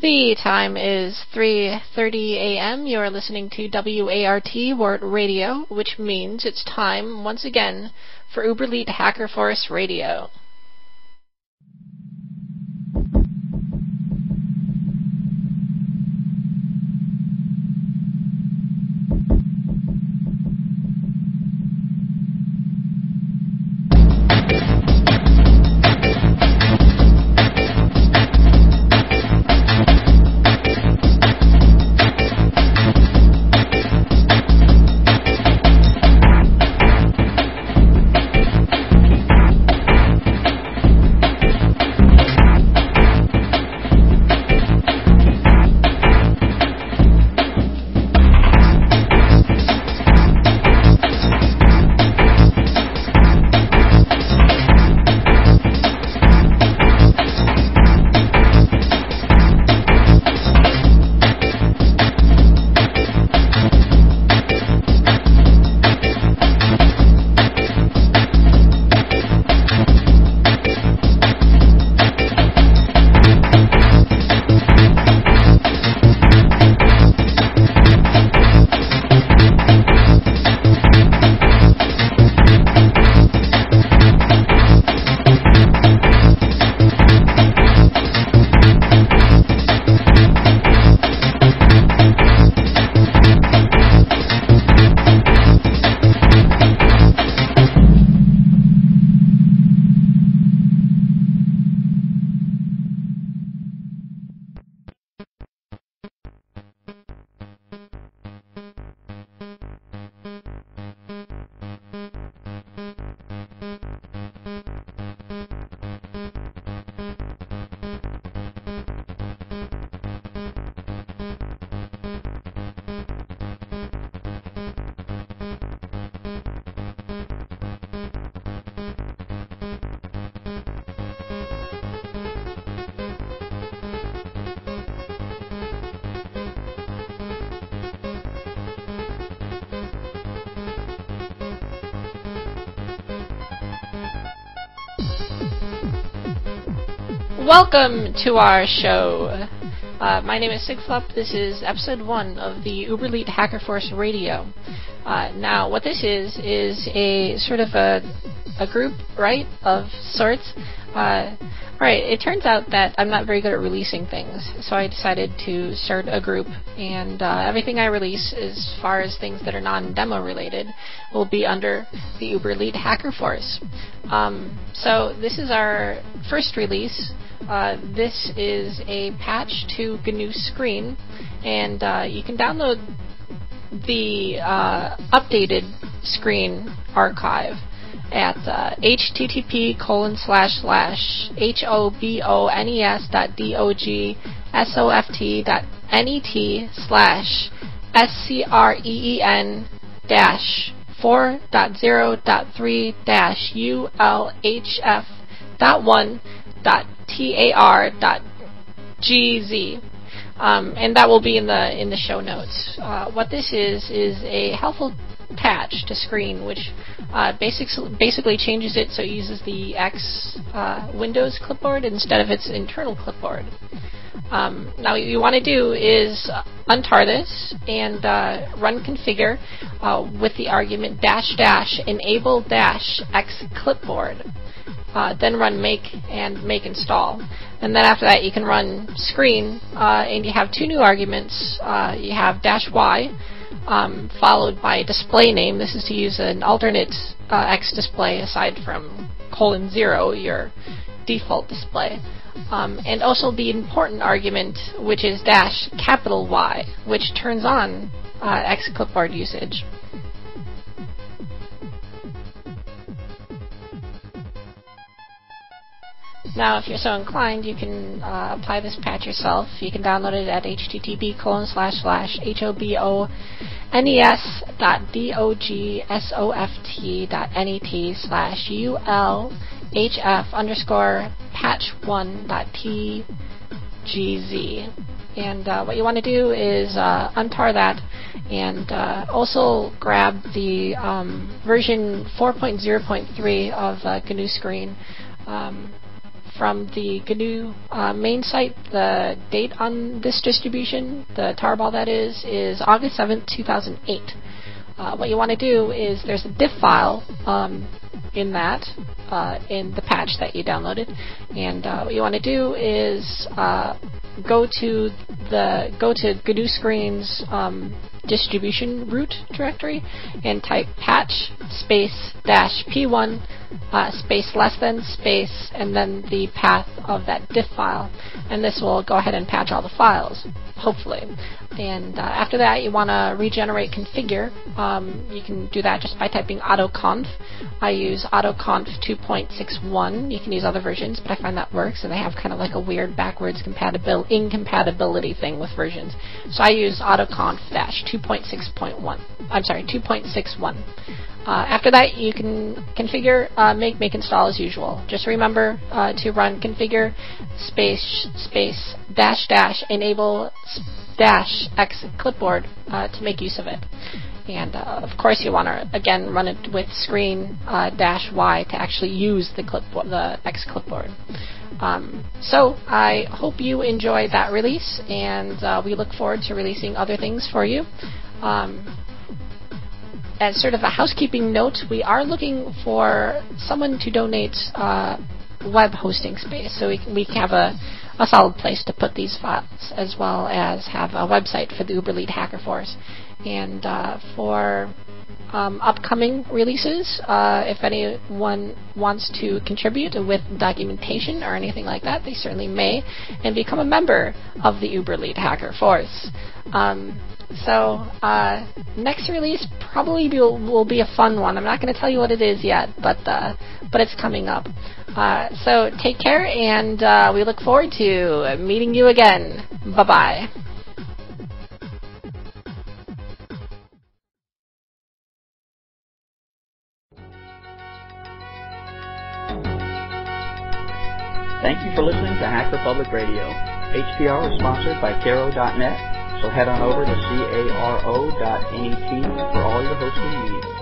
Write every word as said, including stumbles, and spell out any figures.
The time is three thirty a m You're listening to W A R T Wart Radio, which means it's time, once again, for Uberlead Hacker Force Radio. Welcome to our show. Uh, my name is Sigflup. This is episode one of the Uberlead Hacker Force Radio. Uh, now, what this is, is a sort of a, a group, right, of sorts. Uh, right, it turns out that I'm not very good at releasing things, so I decided to start a group, and uh, everything I release, as far as things that are non-demo related, will be under the Uberlead Hacker Force. Um, so, this is our first release. Uh, this is a patch to G N U Screen, and uh, you can download the uh, updated screen archive at uh, http colon slash slash hobons dot dogsoft dot net slash screen dash four dot zero dot three dash ulhf dot one dot tar dot gz, um, and that will be in the in the show notes. Uh, what this is is a helpful patch to Screen, which uh, basics, basically changes it so it uses the X uh, Windows clipboard instead of its internal clipboard. Um, now, what you want to do is untar this and uh, run configure uh, with the argument dash dash enable dash X clipboard. Uh, then run make and make install. And then after that you can run screen, uh, and you have two new arguments. Uh, you have dash Y, um, followed by display name. This is to use an alternate uh, X display aside from colon zero, your default display. Um, and also the important argument, which is dash capital Y, which turns on uh, X clipboard usage. Now, if you're so inclined, you can uh, apply this patch yourself. You can download it at http colon slash slash hobons dot dogsoft dot net slash ulhf underscore patch one dot tgz. And uh, what you want to do is uh, untar that, and uh, also grab the um, version four point oh point three of uh, G N U Screen. Um, from the G N U uh, main site. The date on this distribution, the tarball that is, is August seventh, two thousand eight. Uh, what you want to do is there's a diff file um, in that, uh, in the patch that you downloaded, and uh, what you want to do is uh, go to the go to G N U Screen's um, distribution root directory and type patch space dash p one uh, space less than space and then the path of that diff file, and this will go ahead and patch all the files, hopefully. And uh, after that, you want to regenerate configure. Um, you can do that just by typing autoconf. I use autoconf two point six one. You can use other versions, but I find that works, and they have kind of like a weird backwards compatibil- incompatibility thing with versions. So I use autoconf two point six point one. I'm sorry, two point six one. Uh, after that, you can configure, uh, make, make install as usual. Just remember uh, to run configure space space dash dash enable dash x clipboard uh, to make use of it. And uh, of course, you want to again run it with screen uh, dash y to actually use the clipboard, the X clipboard. Um, so I hope you enjoyed that release, and uh, we look forward to releasing other things for you. Um, As sort of a housekeeping note, we are looking for someone to donate uh, web hosting space, so we can, we can have a, a solid place to put these files, as well as have a website for the Uberlead Hacker Force. And uh, for um, upcoming releases, uh, if anyone wants to contribute with documentation or anything like that, they certainly may, and become a member of the Uberlead Hacker Force. Um, So, uh, next release probably be, will be a fun one. I'm not going to tell you what it is yet, but uh, but it's coming up. Uh, so take care, and uh, we look forward to meeting you again. Bye-bye. Thank you for listening to Hacker Public Radio. H P R is sponsored by Caro dot net. So head on over to caro dot net for all your hosting needs.